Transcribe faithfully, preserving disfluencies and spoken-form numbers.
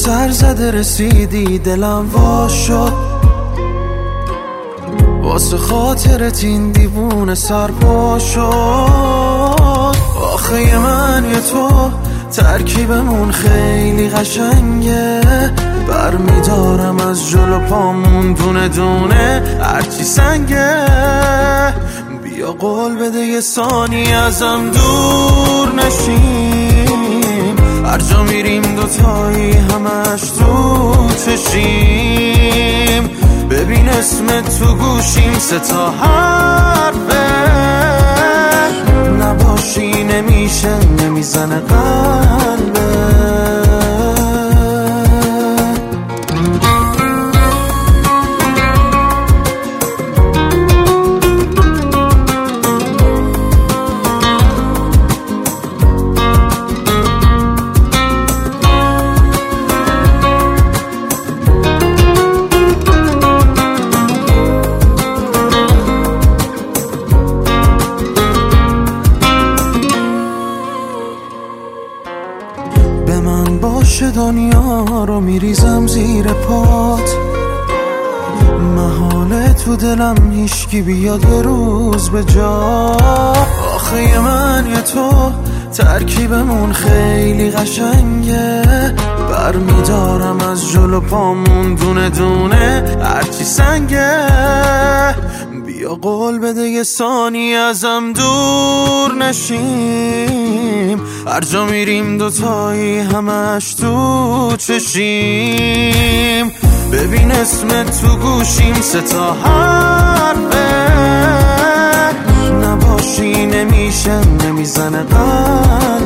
سر زده رسیدی دلم وا شد، واسه خاطرت این دیوونه سرپا شد. آخه من یه تو ترکیبمون خیلی قشنگه، برمیدارم از جلو پامون دونه دونه هرچی سنگه. بیا قول بده یه ثانی ازم دور نشیم، هر جا میریم دوتایی همش تو چشیم. ببین اسمت تو گوشیم سه تا حرفه، نباشی نمیشه نمیزنه قلبه. به من باشه دنیا رو میریزم زیر پات، محاله تو دلم هیچکی بیاد یه روز به جا. آخه من یه تو ترکیبمون خیلی قشنگه، برمیدارم از جلو پامون دونه دونه هرچی سنگه. بیا قول بده یه ثانی ازم دور نشیم، هر جا میریم دوتایی همش تو چشیم. ببین اسمت تو گوشیم سه تا حرفه، نباشی نمیشه نمیزنه قلبه.